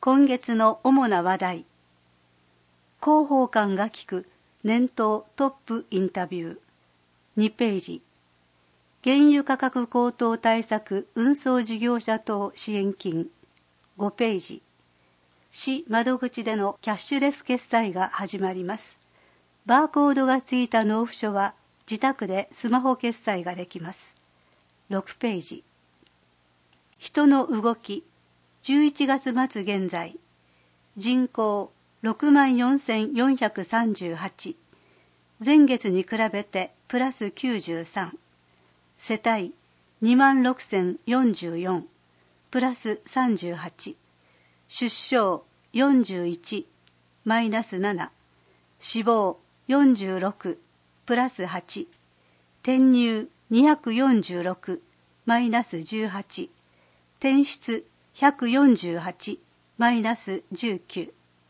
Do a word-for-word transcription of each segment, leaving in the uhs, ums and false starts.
今月の主な話題。広報官が聞く年頭トップインタビュー。にページ。原油価格高騰対策運送事業者等支援金。ごページ。市窓口でのキャッシュレス決済が始まります。バーコードがついた納付書は自宅でスマホ決済ができます。ろくページ。人の動き。じゅういちがつ末現在。人口ろくまんよんせんよんひゃくさんじゅうはち。前月に比べてプラスきゅうじゅうさん。世帯にまんろくせんよんじゅうよん。プラスさんじゅうはち。出生よんじゅういち。マイナスなな。死亡よんじゅうろく。プラスはち。転入にひゃくよんじゅうろく。マイナスじゅうはち。転出ひゃくよんじゅうはち。マイナスじゅうきゅう。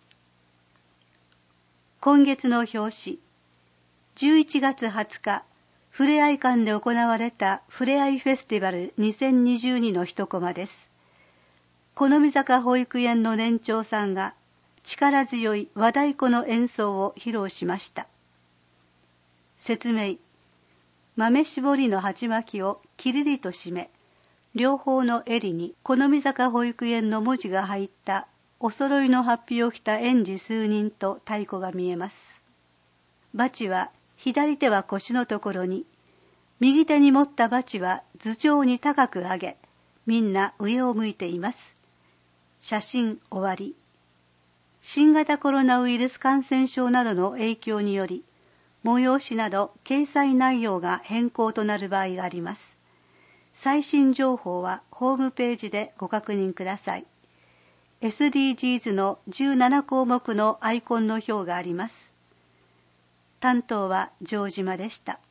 今月の表紙。じゅういちがつはつか、ふれあい館で行われたふれあいフェスティバルにせんにじゅうにの一コマです。好み坂保育園の年長さんが力強い和太鼓の演奏を披露しました。説明。豆絞りの鉢巻きをきりりと締め、両方の襟に好み坂保育園の文字が入ったお揃いの法被を着た園児数人と太鼓が見えます。バチは左手は腰のところに、右手に持ったバチは頭上に高く上げ、みんな上を向いています。写真終わり。新型コロナウイルス感染症などの影響により、催しなど掲載内容が変更となる場合があります。最新情報はホームページでご確認ください。エスディージーズ のじゅうななこうもくのアイコンの表があります。担当は城島でした。